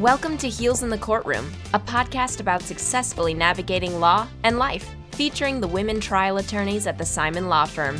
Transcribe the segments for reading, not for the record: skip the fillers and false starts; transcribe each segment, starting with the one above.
Welcome to Heels in the Courtroom, a podcast about successfully navigating law and life, featuring the women trial attorneys at the Simon Law Firm.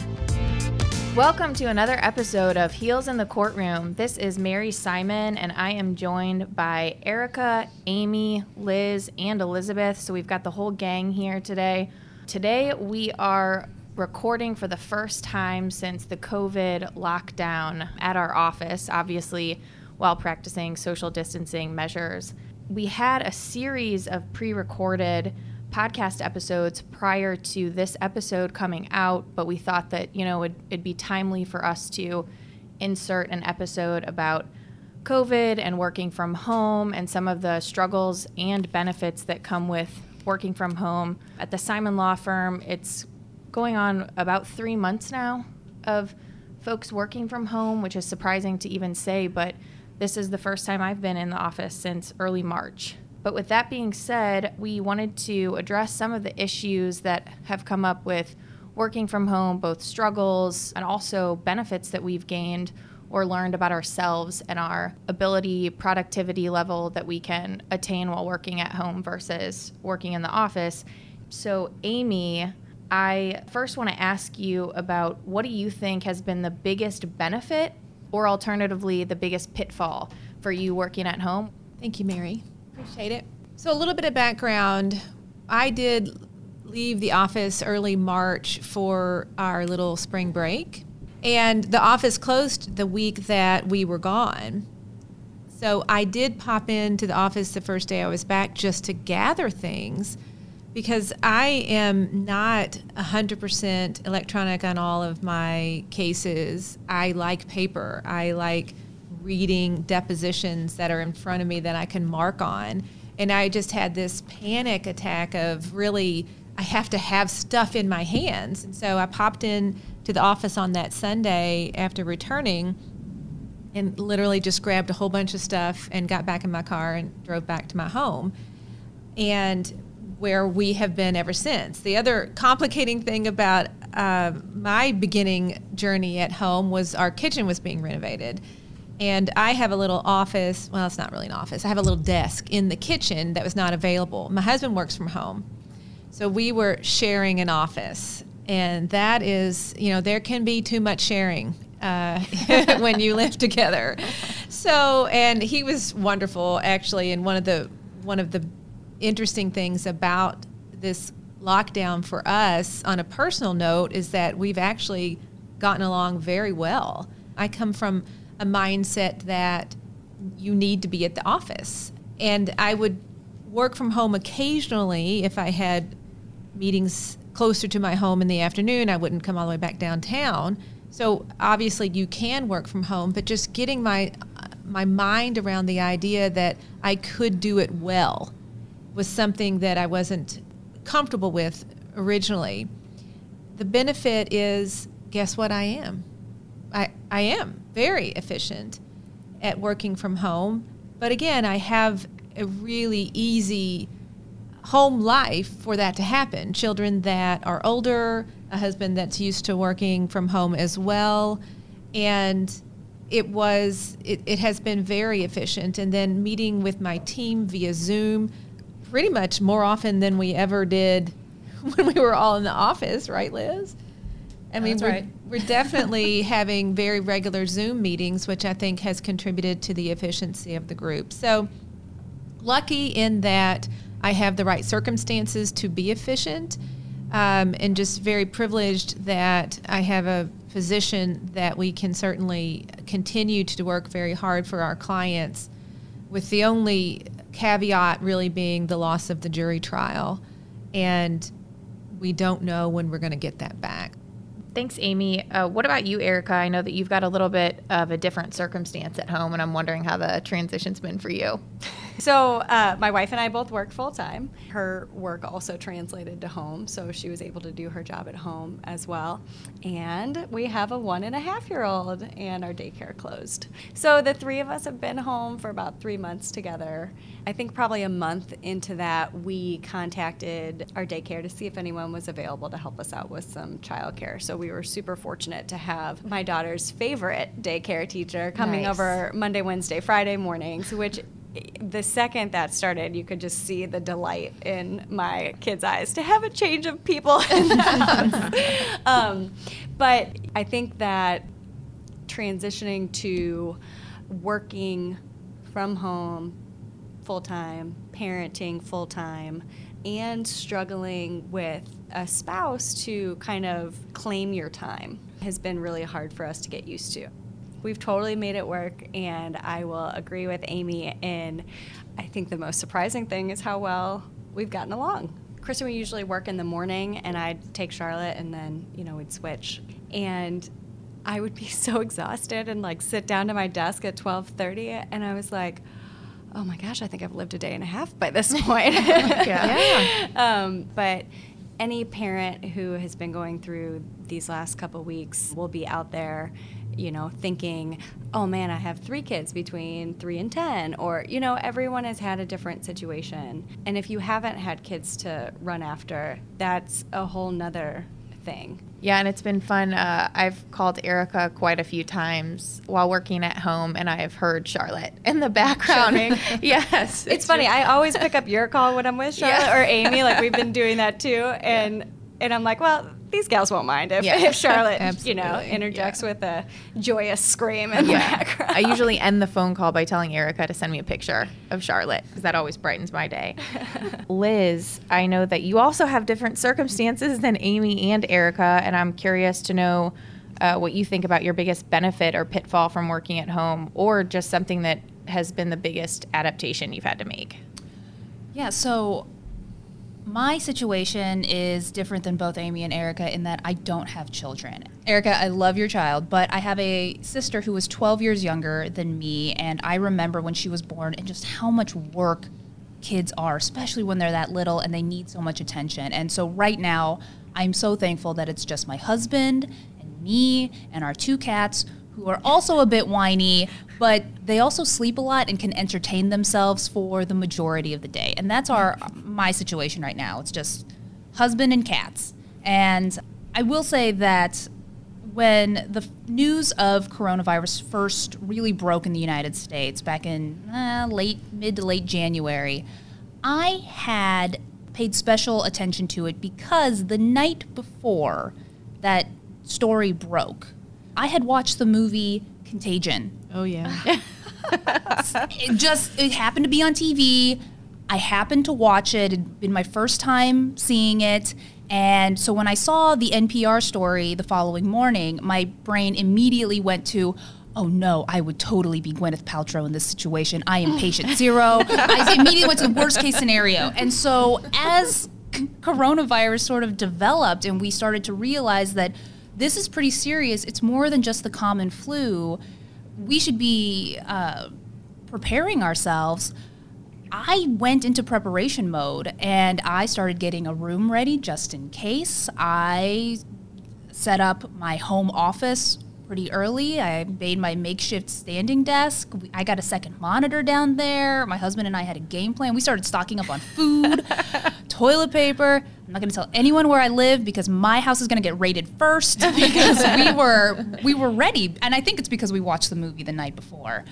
Welcome to another episode of Heels in the Courtroom. This is Mary Simon, and I am joined by Erica, Amy, Liz, and Elizabeth. So we've got the whole gang here today. Today we are recording for the first time since the COVID lockdown at our office, obviously while practicing social distancing measures. We had a series of pre-recorded podcast episodes prior to this episode coming out, but we thought that, it'd be timely for us to insert an episode about COVID and working from home and some of the struggles and benefits that come with working from home. At the Simon Law Firm, it's going on about 3 months now of folks working from home, which is surprising to even say, but this is the first time I've been in the office since early March. But with that being said, we wanted to address some of the issues that have come up with working from home, both struggles and also benefits that we've gained or learned about ourselves and our ability, productivity level that we can attain while working at home versus working in the office. So Amy, I first want to ask you about what do you think has been the biggest benefit or alternatively the biggest pitfall for you working at home? Thank you, Mary. Appreciate it. So a little bit of background. I did leave the office early March for our little spring break, and the office closed the week that we were gone. So I did pop into the office the first day I was back just to gather things, because I am not 100% electronic on all of my cases. I like paper. I like reading depositions that are in front of me that I can mark on. And I just had this panic attack of really, I have to have stuff in my hands. And so I popped in to the office on that Sunday after returning and literally just grabbed a whole bunch of stuff and got back in my car and drove back to my home, and where we have been ever since. The other complicating thing about my beginning journey at home was our kitchen was being renovated. And I have a little office, well, it's not really an office. I have a little desk in the kitchen that was not available. My husband works from home. So we were sharing an office. And that is, there can be too much sharing when you live together. So, and he was wonderful, actually. And one of the interesting things about this lockdown for us on a personal note is that we've actually gotten along very well. I come from a mindset that you need to be at the office. And I would work from home occasionally if I had meetings closer to my home in the afternoon. I wouldn't come all the way back downtown. So obviously you can work from home, but just getting my mind around the idea that I could do it well was something that I wasn't comfortable with originally. The benefit is, guess what I am? I am very efficient at working from home. But again, I have a really easy home life for that to happen. Children that are older, a husband that's used to working from home as well. And it has been very efficient. And then meeting with my team via Zoom pretty much more often than we ever did when we were all in the office, right, Liz? I mean, we're definitely having very regular Zoom meetings, which I think has contributed to the efficiency of the group. So lucky in that I have the right circumstances to be efficient, and just very privileged that I have a position that we can certainly continue to work very hard for our clients, with the only caveat really being the loss of the jury trial. And we don't know when we're going to get that back. Thanks, Amy. What about you, Erica? I know that you've got a little bit of a different circumstance at home, and I'm wondering how the transition's been for you. So my wife and I both work full-time. Her work also translated to home, so she was able to do her job at home as well. And we have a 1.5-year-old, and our daycare closed. So the three of us have been home for about 3 months together. I think probably a month into that, we contacted our daycare to see if anyone was available to help us out with some childcare. So we were super fortunate to have my daughter's favorite daycare teacher coming over Monday, Wednesday, Friday mornings, which the second that started, you could just see the delight in my kids' eyes to have a change of people in the house. But I think that transitioning to working from home full-time, parenting full-time, and struggling with a spouse to kind of claim your time has been really hard for us to get used to. We've totally made it work, and I will agree with Amy, and I think the most surprising thing is how well we've gotten along. Kristen would usually work in the morning, and I'd take Charlotte, and then, we'd switch. And I would be so exhausted and, sit down to my desk at 12:30, and I was like, oh my gosh, I think I've lived a day and a half by this point. But any parent who has been going through these last couple weeks will be out there, thinking, oh man, I have 3 kids between 3 and 10, or, everyone has had a different situation. And if you haven't had kids to run after, that's a whole nother thing. Yeah, and it's been fun. I've called Erica quite a few times while working at home, and I've heard Charlotte in the background. Yes. It's funny. I always pick up your call when I'm with Charlotte or Amy. We've been doing that too. And I'm like, well, these gals won't mind if Charlotte, interjects with a joyous scream in the background. I usually end the phone call by telling Erica to send me a picture of Charlotte, because that always brightens my day. Liz, I know that you also have different circumstances than Amy and Erica, and I'm curious to know what you think about your biggest benefit or pitfall from working at home, or just something that has been the biggest adaptation you've had to make. Yeah, so my situation is different than both Amy and Erica in that I don't have children. Erica, I love your child, but I have a sister who is 12 years younger than me, and I remember when she was born and just how much work kids are, especially when they're that little and they need so much attention. And so right now, I'm so thankful that it's just my husband and me and our 2 cats, who are also a bit whiny, but they also sleep a lot and can entertain themselves for the majority of the day. And that's my situation right now. It's just husband and cats. And I will say that when the news of coronavirus first really broke in the United States back in mid to late January, I had paid special attention to it because the night before that story broke, I had watched the movie Contagion. Oh, yeah. It happened to be on TV. I happened to watch it. It had been my first time seeing it. And so when I saw the NPR story the following morning, my brain immediately went to, oh no, I would totally be Gwyneth Paltrow in this situation. I am patient zero. I immediately went to the worst case scenario. And so as coronavirus sort of developed and we started to realize that this is pretty serious, it's more than just the common flu, we should be preparing ourselves. I went into preparation mode and I started getting a room ready just in case. I set up my home office pretty early. I made my makeshift standing desk. I got a second monitor down there. My husband and I had a game plan. We started stocking up on food, toilet paper. I'm not going to tell anyone where I live because my house is going to get raided first because we were ready. And I think it's because we watched the movie the night before.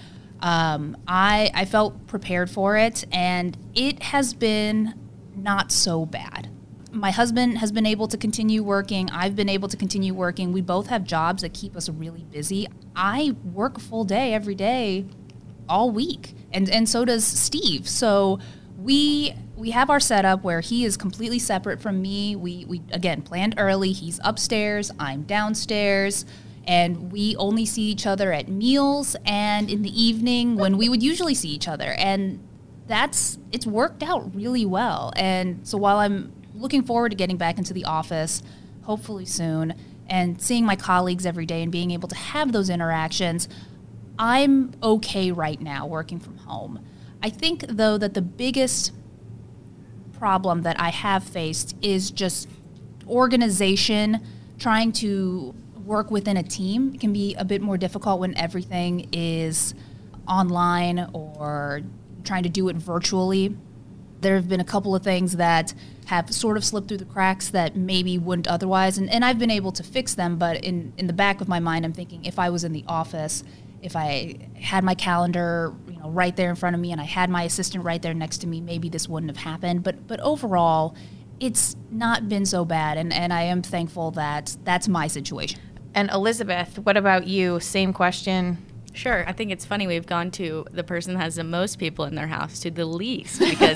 I felt prepared for it, and it has been not so bad. My husband has been able to continue working. I've been able to continue working. We both have jobs that keep us really busy. I work a full day every day all week, and so does Steve. So we have our setup where he is completely separate from me. We again, planned early. He's upstairs, I'm downstairs. And we only see each other at meals and in the evening when we would usually see each other. And it's worked out really well. And so while I'm looking forward to getting back into the office, hopefully soon, and seeing my colleagues every day and being able to have those interactions, I'm okay right now working from home. I think, though, that the biggest problem that I have faced is just organization, trying to work within a team. It can be a bit more difficult when everything is online or trying to do it virtually. There have been a couple of things that have sort of slipped through the cracks that maybe wouldn't otherwise, and I've been able to fix them, but in the back of my mind, I'm thinking if I was in the office, if I had my calendar right there in front of me, and I had my assistant right there next to me, maybe this wouldn't have happened. But overall, it's not been so bad, and I am thankful that that's my situation. And Elizabeth, what about you? Same question. Sure. I think it's funny we've gone to the person that has the most people in their house to the least because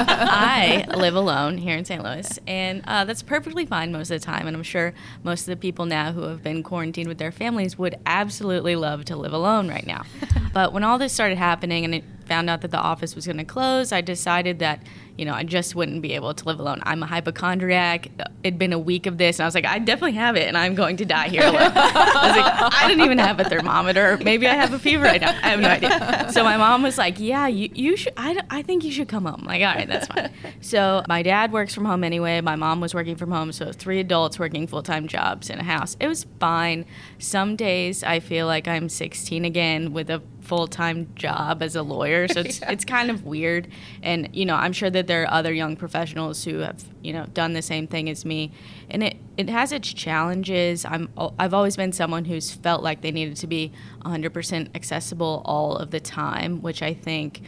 I live alone here in St. Louis, and that's perfectly fine most of the time. And I'm sure most of the people now who have been quarantined with their families would absolutely love to live alone right now. But when all this started happening and it found out that the office was going to close, I decided that, I just wouldn't be able to live alone. I'm a hypochondriac. It'd been a week of this, and I was like, I definitely have it, and I'm going to die here alone. I was like, I didn't even have a thermometer. Maybe I have a fever right now. I have no idea. So my mom was like, yeah, you should. I think you should come home. I'm like, all right, that's fine. So my dad works from home anyway. My mom was working from home, so 3 adults working full-time jobs in a house. It was fine. Some days I feel like I'm 16 again with a full-time job as a lawyer, so it's kind of weird. And I'm sure that there are other young professionals who have done the same thing as me, and it has its challenges. I've always been someone who's felt like they needed to be 100% accessible all of the time, which I think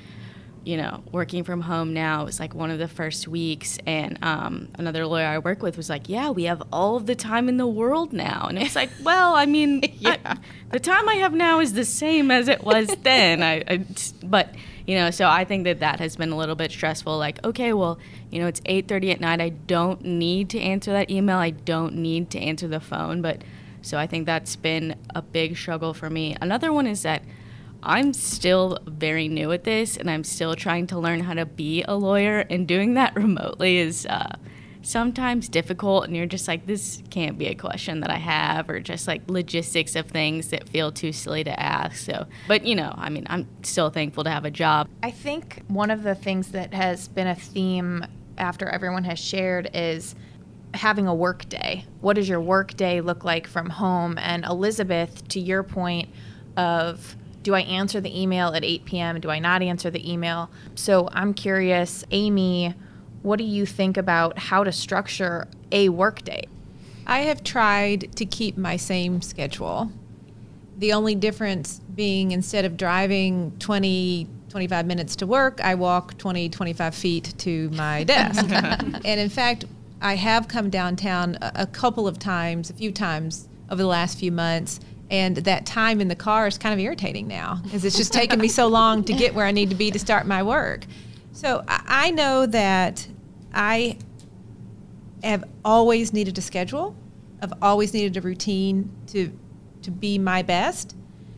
working from home now is like one of the first weeks, and another lawyer I work with was like, yeah, we have all of the time in the world now. And it's like, well, I mean, the time I have now is the same as it was then. But so I think that has been a little bit stressful. Like, okay, well, it's 8:30 at night. I don't need to answer that email. I don't need to answer the phone. But so I think that's been a big struggle for me. Another one is that I'm still very new at this, and I'm still trying to learn how to be a lawyer, and doing that remotely is sometimes difficult, and you're just like, this can't be a question that I have, or just like logistics of things that feel too silly to ask. So, but I'm still thankful to have a job. I think one of the things that has been a theme after everyone has shared is having a work day. What does your work day look like from home? And Elizabeth, to your point of, do I answer the email at 8 p.m.? Do I not answer the email? So I'm curious, Amy, what do you think about how to structure a work day? I have tried to keep my same schedule. The only difference being, instead of driving 20-25 minutes to work, I walk 20-25 feet to my desk. And in fact, I have come downtown a few times over the last few months, and that time in the car is kind of irritating now, because it's just taken me so long to get where I need to be to start my work. So I know that I have always needed a schedule. I've always needed a routine to be my best.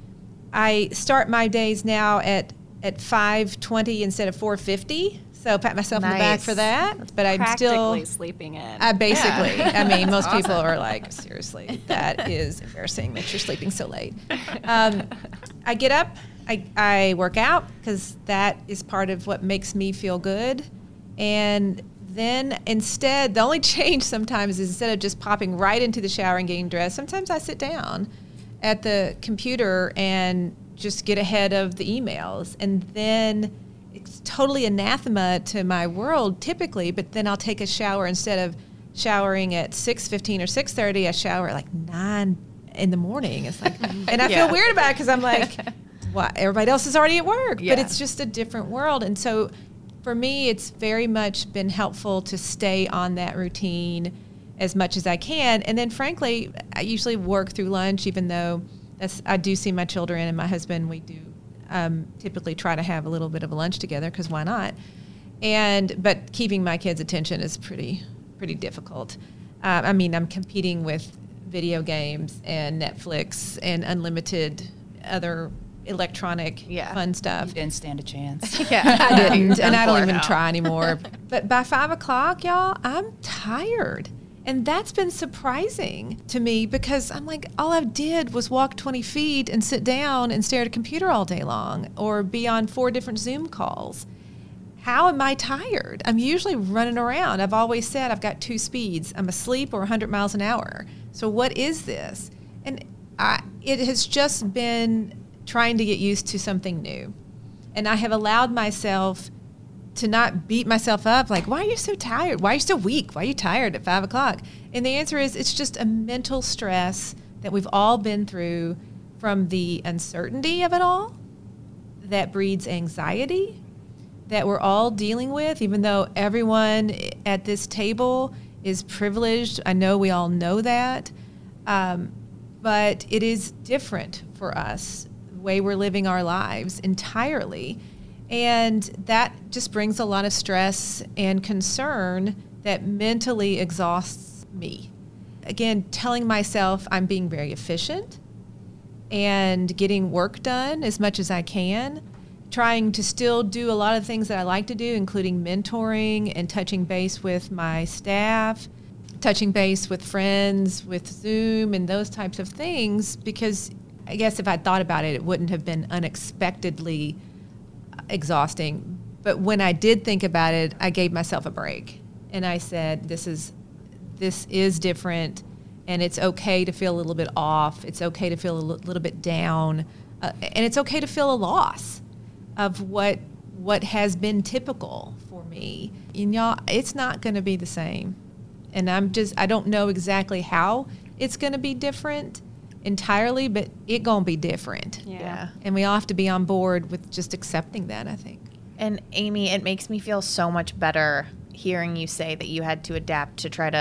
I start my days now at 5:20 instead of 4:50. So pat myself on the back for that. But I'm still practically sleeping in. Basically. Yeah. I mean, most people are like, seriously, that is embarrassing that you're sleeping so late. I get up, I work out, because that is part of what makes me feel good. And then the only change sometimes is, instead of just popping right into the shower and getting dressed, sometimes I sit down at the computer and just get ahead of the emails. And then it's totally anathema to my world typically, but then I'll take a shower. Instead of showering at 6:15 or 6:30, I shower at like 9 in the morning. It's like, and I feel weird about it, because I'm like, what? Everybody else is already at work, but it's just a different world. And so for me, it's very much been helpful to stay on that routine as much as I can. And then frankly, I usually work through lunch, even though I do see my children and my husband. We do typically try to have a little bit of a lunch together, because why not? But keeping my kids' attention is pretty difficult. I'm competing with video games and Netflix and unlimited other electronic fun stuff. You didn't stand a chance. I didn't, and I don't even try anymore. But by 5 o'clock, y'all, I'm tired. And that's been surprising to me, because I'm like, all I did was walk 20 feet and sit down and stare at a computer all day long, or be on 4 different Zoom calls. How am I tired? I'm usually running around. I've always said I've got 2 speeds. I'm asleep or 100 miles an hour. So what is this? And it has just been trying to get used to something new. And I have allowed myself to not beat myself up, like, why are you so tired? Why are you so weak? Why are you tired at 5 o'clock? And the answer is, it's just a mental stress that we've all been through, from the uncertainty of it all, that breeds anxiety that we're all dealing with, even though everyone at this table is privileged. I know we all know that, but it is different for us, the way we're living our lives entirely. And that just brings a lot of stress and concern that mentally exhausts me. Again, telling myself I'm being very efficient and getting work done as much as I can, trying to still do a lot of things that I like to do, including mentoring and touching base with my staff, touching base with friends, with Zoom and those types of things, because I guess if I thought about it, it wouldn't have been unexpectedly exhausting. But when I did think about it, I gave myself a break. And I said, this is different, and it's okay to feel a little bit off. It's okay to feel a little bit down. And it's okay to feel a loss of what has been typical for me. And y'all, it's not going to be the same. And I don't know exactly how it's going to be different entirely, but it going to be different. Yeah. And we all have to be on board with just accepting that, I think. And Amy, it makes me feel so much better hearing you say that you had to adapt to try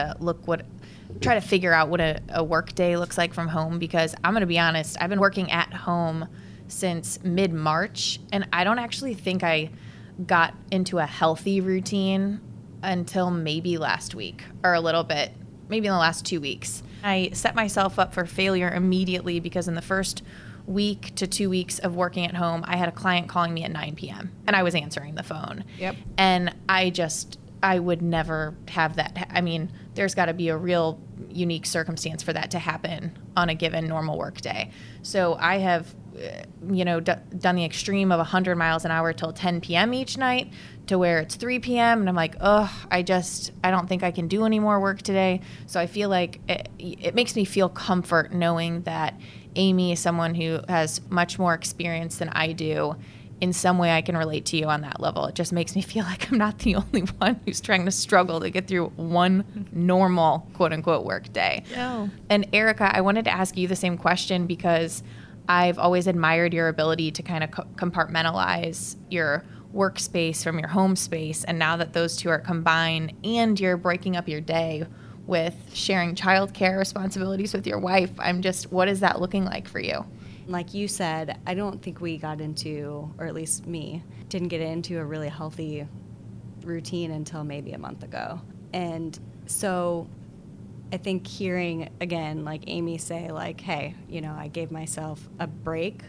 to figure out what a work day looks like from home, because I'm going to be honest, I've been working at home since mid-March, and I don't actually think I got into a healthy routine until maybe last week, or a little bit, maybe in the last 2 weeks. I set myself up for failure immediately because in the first week to 2 weeks of working at home, I had a client calling me at 9 p.m. and I was answering the phone. Yep. And I would never have that. I mean, there's got to be a real unique circumstance for that to happen on a given normal work day. So I have, done the extreme of 100 miles an hour till 10 p.m. each night, to where it's 3 p.m. and I'm like, I don't think I can do any more work today. So I feel like it makes me feel comfort knowing that Amy is someone who has much more experience than I do. In some way I can relate to you on that level. It just makes me feel like I'm not the only one who's trying to struggle to get through one normal quote unquote work day. No. And Erica, I wanted to ask you the same question because I've always admired your ability to kind of compartmentalize your workspace from your home space. And now that those two are combined and you're breaking up your day with sharing childcare responsibilities with your wife, what is that looking like for you? Like you said, I don't think we got into, or at least me, didn't get into a really healthy routine until maybe a month ago. And so I think hearing, again, like Amy say, like, hey, I gave myself a break,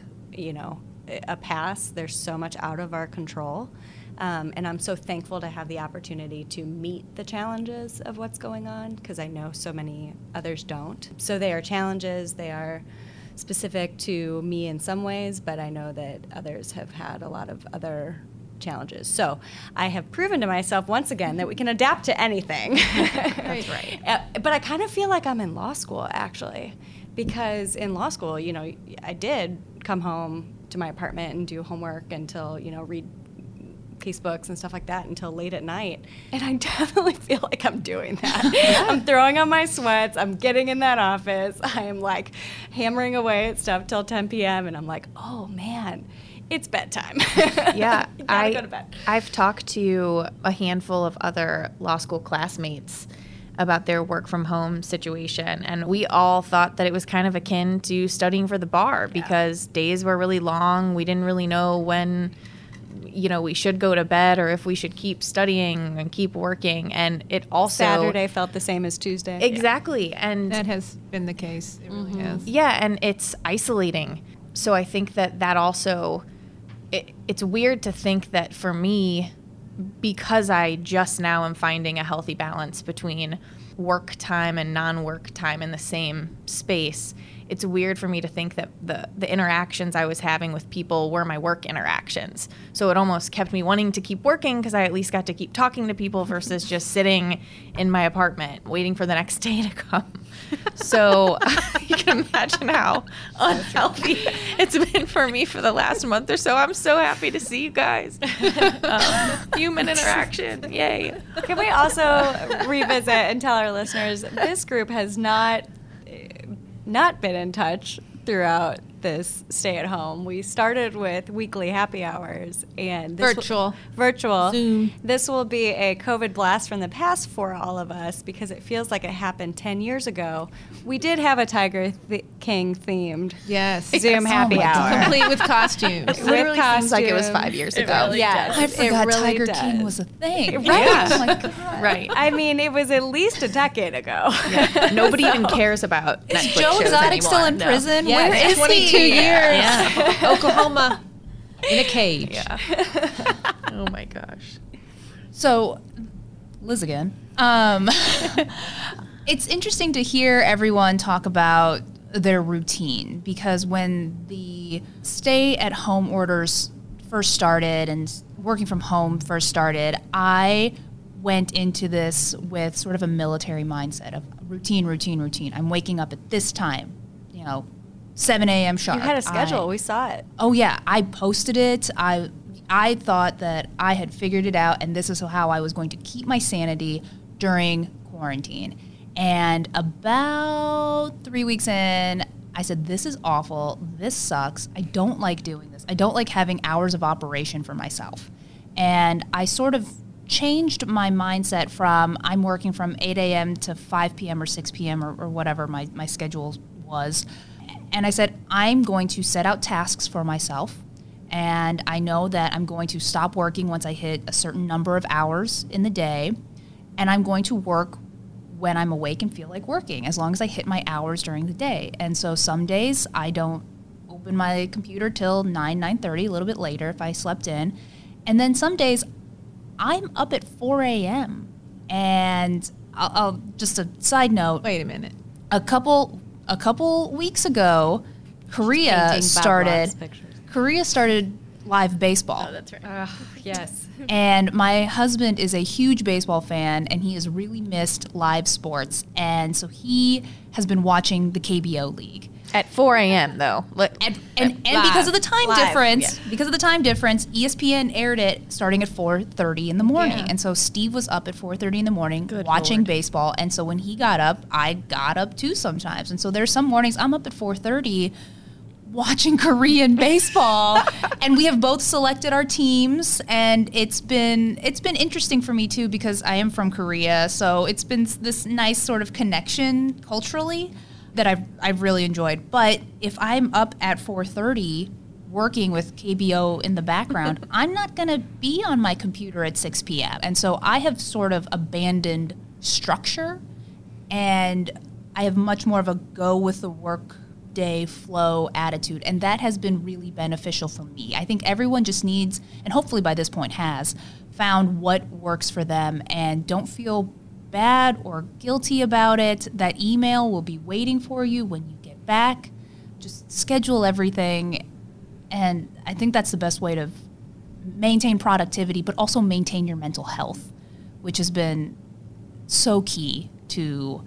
a pass. There's so much out of our control. And I'm so thankful to have the opportunity to meet the challenges of what's going on, because I know so many others don't. So they are challenges. They are specific to me in some ways, but I know that others have had a lot of other challenges. So I have proven to myself once again that we can adapt to anything. That's right. But I kind of feel like I'm in law school, actually, because in law school, I did come home to my apartment and do homework until, read casebooks and stuff like that until late at night. And I definitely feel like I'm doing that. I'm throwing on my sweats. I'm getting in that office. I am like hammering away at stuff till 10 p.m. And I'm like, oh man, it's bedtime. Yeah. You gotta go to bed. I've talked to a handful of other law school classmates about their work from home situation. And we all thought that it was kind of akin to studying for the bar because days were really long. We didn't really know when we should go to bed or if we should keep studying and keep working. And it also... Saturday felt the same as Tuesday. Exactly. Yeah. And that has been the case. It really has. Yeah, and it's isolating. So I think that also... It's weird to think that for me, because I just now am finding a healthy balance between work time and non-work time in the same space, it's weird for me to think that the interactions I was having with people were my work interactions. So it almost kept me wanting to keep working because I at least got to keep talking to people versus just sitting in my apartment waiting for the next day to come. So you can imagine how unhealthy it's been for me for the last month or so. I'm so happy to see you guys. Human interaction. Yay. Can we also revisit and tell our listeners, this group has not been in touch throughout this stay at home. We started with weekly happy hours and virtual. Zoom. This will be a COVID blast from the past for all of us because it feels like it happened 10 years ago. We did have a Tiger King themed Zoom happy hour. Complete with costumes. It literally seems like it was 5 years ago. Really Yes, I forgot it really Tiger does. King was a thing. Right. Oh my God. Right. I mean, it was at least a decade ago. Nobody even cares about Is Netflix Joe shows Exotic anymore. still in No. prison? Yes, Where is 22 he? years. Oklahoma in a cage. Yeah. Oh my gosh. So, Liz again. It's interesting to hear everyone talk about their routine because when the stay-at-home orders first started and working from home first started, I went into this with sort of a military mindset of routine. I'm waking up at this time, 7 a.m. sharp. You had a schedule. We saw it. Oh yeah, I posted it. I thought that I had figured it out, and this is how I was going to keep my sanity during quarantine. And about 3 weeks in, I said, this is awful. This sucks. I don't like doing this. I don't like having hours of operation for myself. And I sort of changed my mindset from I'm working from 8 a.m. to 5 p.m. or 6 p.m. or whatever my schedule was. And I said, I'm going to set out tasks for myself. And I know that I'm going to stop working once I hit a certain number of hours in the day. And I'm going to work when I'm awake and feel like working, as long as I hit my hours during the day. And so some days I don't open my computer till 9:30, a little bit later if I slept in. And then some days I'm up at 4 a.m. And I'll just a side note. Wait a minute. A couple weeks ago, Korea started live baseball. Oh, that's right. Yes. And my husband is a huge baseball fan, and he has really missed live sports. And so he has been watching the KBO League. At 4 a.m. though. And because of the time Live, difference, ESPN aired it starting at 4:30 in the morning. Yeah. And so Steve was up at 4:30 in the morning Good watching Lord. baseball. And so when he got up, I got up too sometimes. And so there's some mornings I'm up at 4:30 watching Korean baseball, and we have both selected our teams, and it's been interesting for me too because I am from Korea, so it's been this nice sort of connection culturally that I've really enjoyed. But if I'm up at 4:30 working with KBO in the background, I'm not going to be on my computer at 6 p.m. And so I have sort of abandoned structure, and I have much more of a go with the work day flow attitude, and that has been really beneficial for me. I think everyone just needs, and hopefully by this point has, found what works for them, and don't feel bad or guilty about it. That email will be waiting for you when you get back. Just schedule everything, and I think that's the best way to maintain productivity, but also maintain your mental health, which has been so key to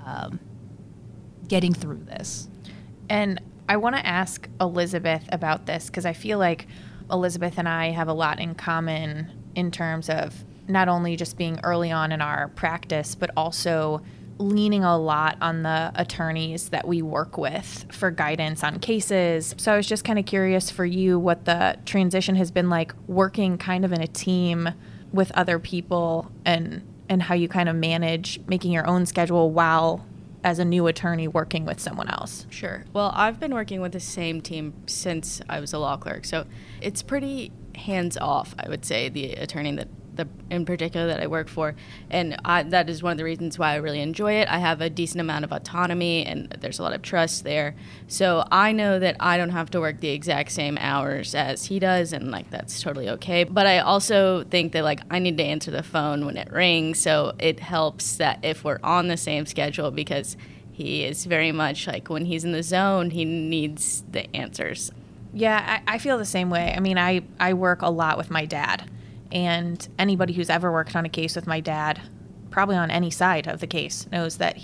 getting through this. And I want to ask Elizabeth about this because I feel like Elizabeth and I have a lot in common in terms of not only just being early on in our practice, but also leaning a lot on the attorneys that we work with for guidance on cases. So I was just kind of curious for you what the transition has been like working kind of in a team with other people and how you kind of manage making your own schedule while as a new attorney working with someone else. Sure. Well, I've been working with the same team since I was a law clerk, so it's pretty hands-off, I would say, the attorney that in particular that I work for, and that is one of the reasons why I really enjoy it. I have a decent amount of autonomy, and there's a lot of trust there. So I know that I don't have to work the exact same hours as he does, and that's totally okay. But I also think that I need to answer the phone when it rings, so it helps that if we're on the same schedule, because he is very much when he's in the zone, he needs the answers. Yeah, I feel the same way. I mean, I work a lot with my dad. And anybody who's ever worked on a case with my dad, probably on any side of the case, knows that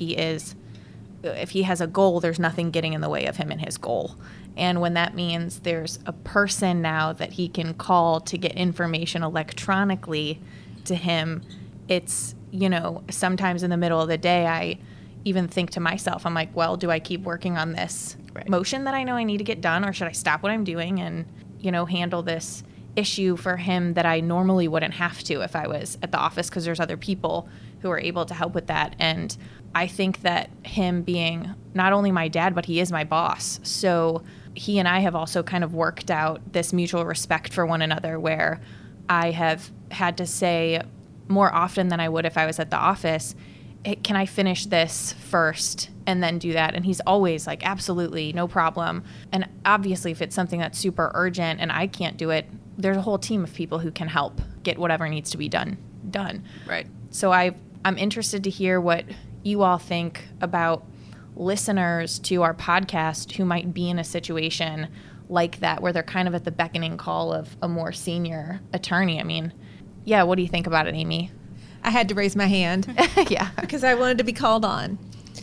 if he has a goal, there's nothing getting in the way of him and his goal. And when that means there's a person now that he can call to get information electronically to him, it's, sometimes in the middle of the day, even think to myself, I'm like, well, do I keep working on this motion that I know I need to get done, or should I stop what I'm doing and, handle this issue for him that I normally wouldn't have to if I was at the office, because there's other people who are able to help with that. And I think that him being not only my dad, but he is my boss. So he and I have also kind of worked out this mutual respect for one another, where I have had to say more often than I would if I was at the office, can I finish this first and then do that? And he's always like, absolutely, no problem. And obviously, if it's something that's super urgent and I can't do it, there's a whole team of people who can help get whatever needs to be done. Right. So I'm interested to hear what you all think about listeners to our podcast who might be in a situation like that, where they're kind of at the beckoning call of a more senior attorney. I mean, yeah, what do you think about it, Amy? I had to raise my hand. Yeah. Because I wanted to be called on.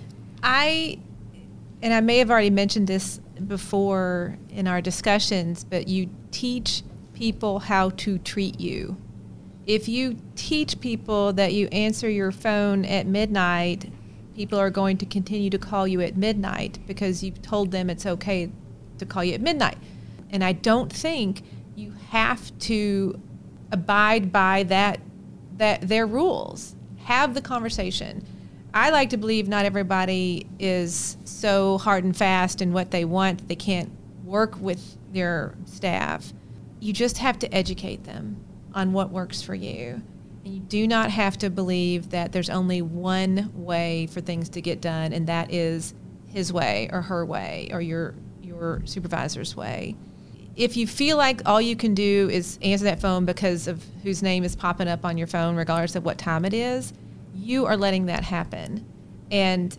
I may have already mentioned this before in our discussions, but you teach people how to treat you. If you teach people that you answer your phone at midnight, people are going to continue to call you at midnight because you've told them it's okay to call you at midnight. And I don't think you have to abide by that their rules. Have the conversation. I like to believe not everybody is so hard and fast in what they want they can't work with their staff. You just have to educate them on what works for you. And you do not have to believe that there's only one way for things to get done, and that is his way or her way or your supervisor's way. If you feel like all you can do is answer that phone because of whose name is popping up on your phone, regardless of what time it is, you are letting that happen. And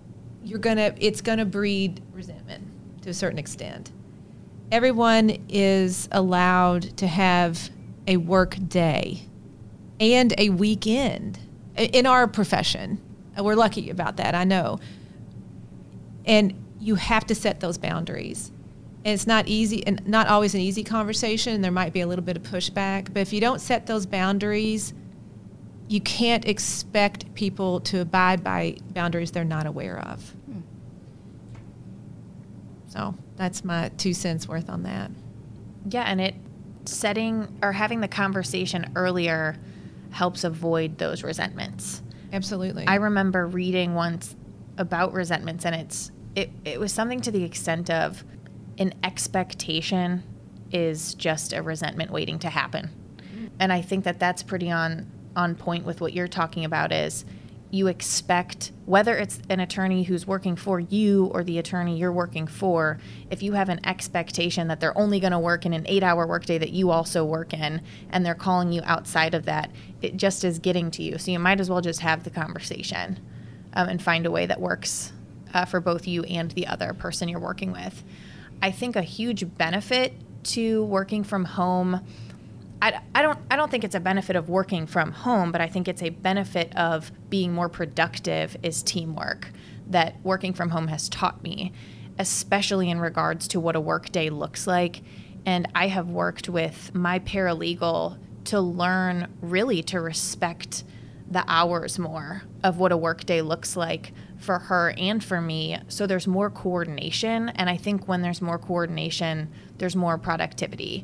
it's gonna breed resentment to a certain extent. Everyone is allowed to have a work day and a weekend in our profession. We're lucky about that, I know. And you have to set those boundaries. And it's not easy, and not always an easy conversation. There might be a little bit of pushback. But if you don't set those boundaries, you can't expect people to abide by boundaries they're not aware of. So that's my 2 cents worth on that. Yeah, and setting or having the conversation earlier helps avoid those resentments. Absolutely. I remember reading once about resentments, and it was something to the extent of an expectation is just a resentment waiting to happen. And I think that that's pretty on point with what you're talking about, is you expect, whether it's an attorney who's working for you or the attorney you're working for, if you have an expectation that they're only going to work in an 8-hour workday that you also work in, and they're calling you outside of that, it just is getting to you. So you might as well just have the conversation and find a way that works for both you and the other person you're working with. I think a huge benefit to working from home, I don't think it's a benefit of working from home, but I think it's a benefit of being more productive is teamwork that working from home has taught me, especially in regards to what a workday looks like. And I have worked with my paralegal to learn really to respect the hours more of what a workday looks like for her and for me. So there's more coordination. And I think when there's more coordination, there's more productivity.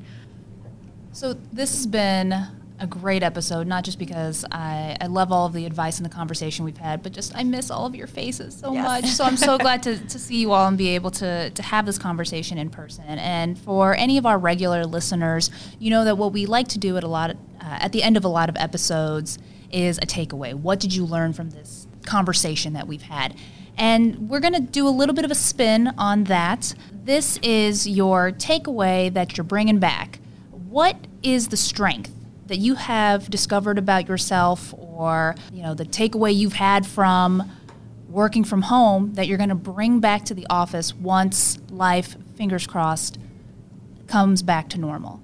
So this has been a great episode, not just because I love all of the advice and the conversation we've had, but just I miss all of your faces so much. So I'm so glad to see you all and be able to have this conversation in person. And for any of our regular listeners, you know that what we like to do at the end of a lot of episodes is a takeaway. What did you learn from this conversation that we've had? And we're going to do a little bit of a spin on that. This is your takeaway that you're bringing back. What is the strength that you have discovered about yourself, or the takeaway you've had from working from home that you're going to bring back to the office once life, fingers crossed, comes back to normal?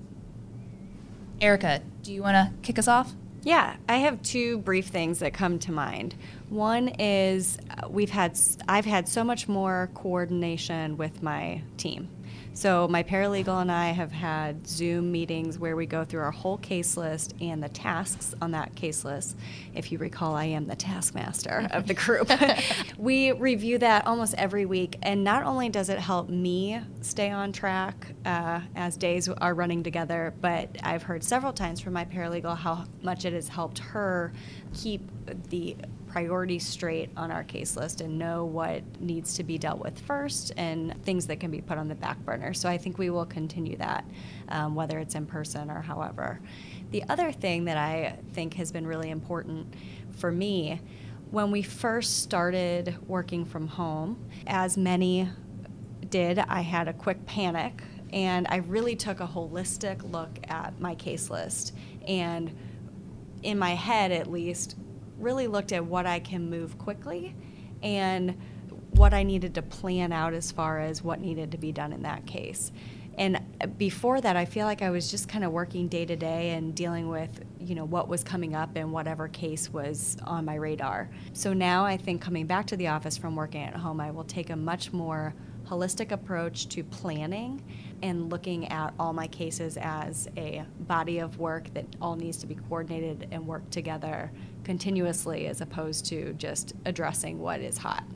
Erica, do you want to kick us off? Yeah, I have 2 brief things that come to mind. One is I've had so much more coordination with my team. So my paralegal and I have had Zoom meetings where we go through our whole case list and the tasks on that case list. If you recall, I am the taskmaster of the group. We review that almost every week, and not only does it help me stay on track as days are running together, but I've heard several times from my paralegal how much it has helped her keep the priorities straight on our case list and know what needs to be dealt with first and things that can be put on the back burner. So I think we will continue that, whether it's in person or however. The other thing that I think has been really important for me, when we first started working from home, as many did, I had a quick panic, and I really took a holistic look at my case list, and in my head at least, really looked at what I can move quickly and what I needed to plan out as far as what needed to be done in that case. And before that, I feel like I was just kind of working day to day and dealing with, what was coming up in whatever case was on my radar. So now I think coming back to the office from working at home, I will take a much more holistic approach to planning and looking at all my cases as a body of work that all needs to be coordinated and work together continuously as opposed to just addressing what is hot.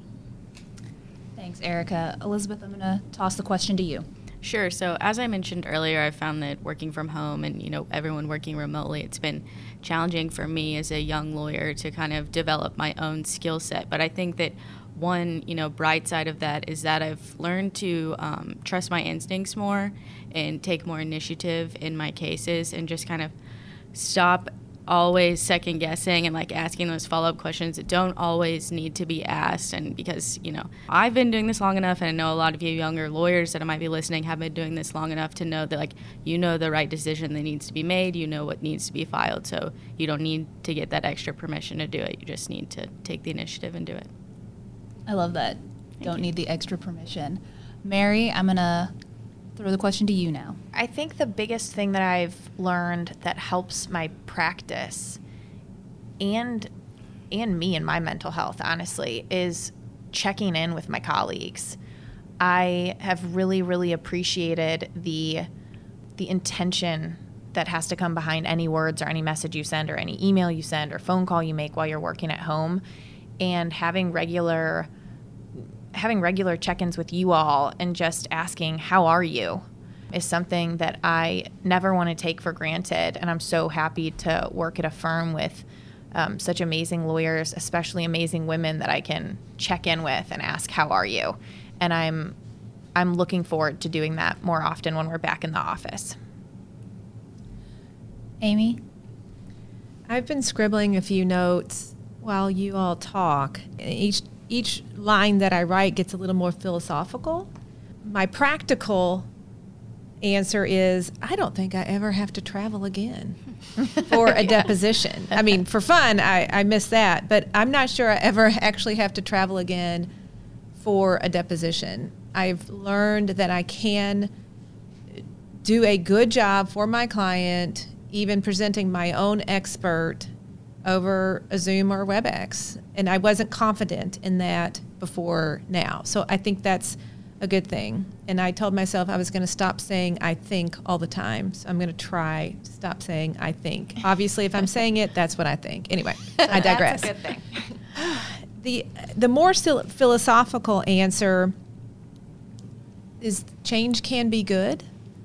Thanks, Erica. Elizabeth, I'm going to toss the question to you. Sure. So as I mentioned earlier, I found that working from home and, everyone working remotely, it's been challenging for me as a young lawyer to kind of develop my own skill set. But I think that one, bright side of that is that I've learned to trust my instincts more and take more initiative in my cases and just kind of stop always second guessing and asking those follow-up questions that don't always need to be asked. And because, I've been doing this long enough, and I know a lot of you younger lawyers that might be listening have been doing this long enough to know that the right decision that needs to be made, what needs to be filed. So you don't need to get that extra permission to do it. You just need to take the initiative and do it. I love that. Don't need the extra permission. Mary, I'm going to throw the question to you now. I think the biggest thing that I've learned that helps my practice and me and my mental health, honestly, is checking in with my colleagues. I have really, really appreciated the intention that has to come behind any words or any message you send or any email you send or phone call you make while you're working at home, and having regular check-ins with you all and just asking, how are you, is something that I never want to take for granted. And I'm so happy to work at a firm with such amazing lawyers, especially amazing women that I can check in with and ask, how are you? And I'm looking forward to doing that more often when we're back in the office. Amy? I've been scribbling a few notes while you all talk. Each line that I write gets a little more philosophical. My practical answer is, I don't think I ever have to travel again for a deposition. I mean, for fun, I miss that, but I'm not sure I ever actually have to travel again for a deposition. I've learned that I can do a good job for my client, even presenting my own expert over a Zoom or WebEx. And I wasn't confident in that before now. So I think that's a good thing. And I told myself I was going to stop saying I think all the time. So I'm going to try to stop saying I think. Obviously, if I'm saying it, that's what I think. Anyway, I digress. That's a good thing. The more philosophical answer is change can be good.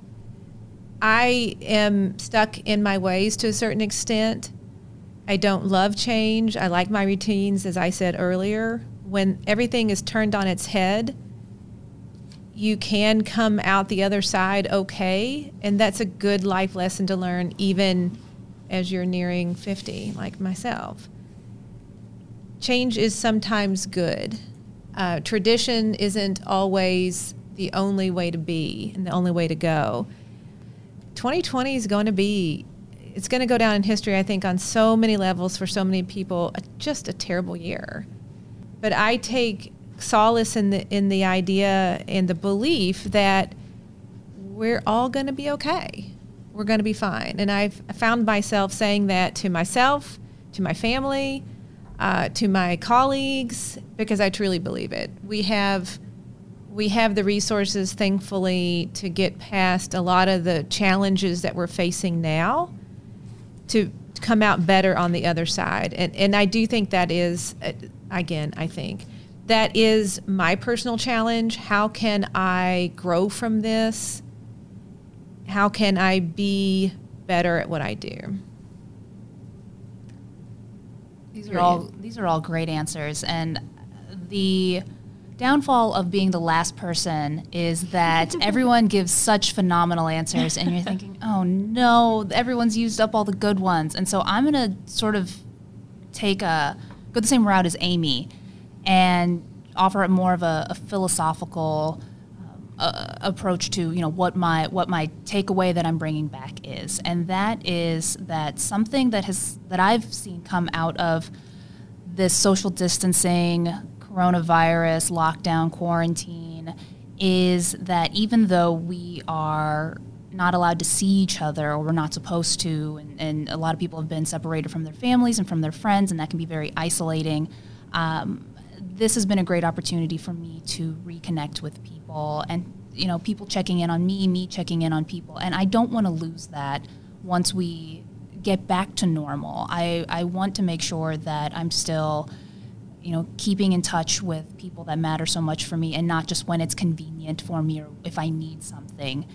I am stuck in my ways to a certain extent. I don't love change. I like my routines, as I said earlier. When everything is turned on its head, you can come out the other side okay, and that's a good life lesson to learn even as you're nearing 50, like myself. Change is sometimes good. Tradition isn't always the only way to be and the only way to go. 2020 is going to be, it's going to go down in history, I think, on so many levels for so many people, just a terrible year. But I take solace in the idea and the belief that we're all going to be okay. We're going to be fine. And I've found myself saying that to myself, to my family, to my colleagues, because I truly believe it. We have we have the resources, thankfully, to get past a lot of the challenges that we're facing now to come out better on the other side. And I do think that is, again, I think that is my personal challenge. How can I grow from this? How can I be better at what I do? These are all great answers, and the downfall of being the last person is that everyone gives such phenomenal answers, and you're thinking, oh no, everyone's used up all the good ones. And so I'm going to sort of go the same route as Amy and offer more of a philosophical approach to, you know, what my takeaway that I'm bringing back is. And that is that something that I've seen come out of this social distancing, coronavirus, lockdown, quarantine, is that even though we are not allowed to see each other, or we're not supposed to, and a lot of people have been separated from their families and from their friends, and that can be very isolating, this has been a great opportunity for me to reconnect with people, and, you know, people checking in on me checking in on people, and I don't want to lose that once we get back to normal. I want to make sure that I'm still, you know, keeping in touch with people that matter so much for me, and not just when it's convenient for me or if I need something.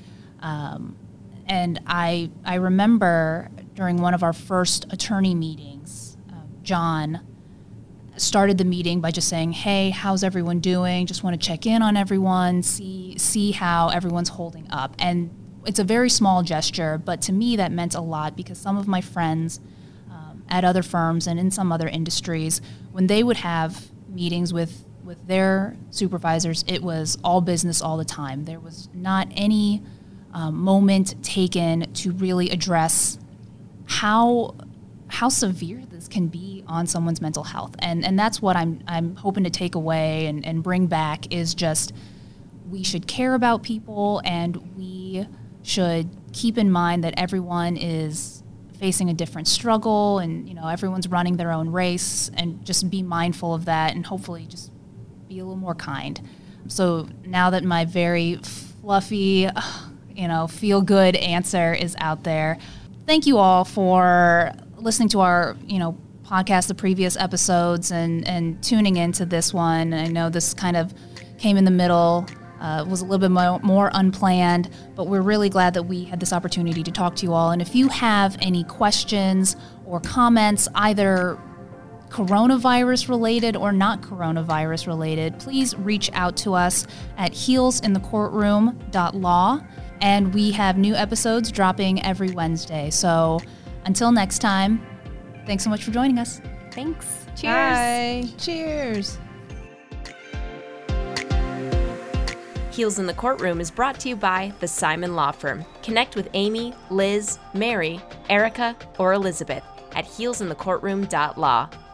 And I remember during one of our first attorney meetings, John started the meeting by just saying, hey, how's everyone doing? Just want to check in on everyone, see how everyone's holding up. And it's a very small gesture, but to me that meant a lot, because some of my friends at other firms and in some other industries, when they would have meetings with their supervisors, it was all business all the time. There was not any moment taken to really address how severe this can be on someone's mental health. And that's what I'm hoping to take away and bring back, is just we should care about people, and we should keep in mind that everyone is facing a different struggle, and, you know, everyone's running their own race, and just be mindful of that, and hopefully just be a little more kind. So now that my very fluffy, you know, feel good answer is out there, thank you all for listening to our, you know, podcast, the previous episodes, and tuning into this one. I know this kind of came in the middle, was a little bit more unplanned, but we're really glad that we had this opportunity to talk to you all. And if you have any questions or comments, either coronavirus related or not coronavirus related, please reach out to us at heelsinthecourtroom.law. And we have new episodes dropping every Wednesday. So until next time, thanks so much for joining us. Thanks. Cheers. Bye. Cheers. Heels in the Courtroom is brought to you by the Simon Law Firm. Connect with Amy, Liz, Mary, Erica, or Elizabeth at heelsinthecourtroom.law.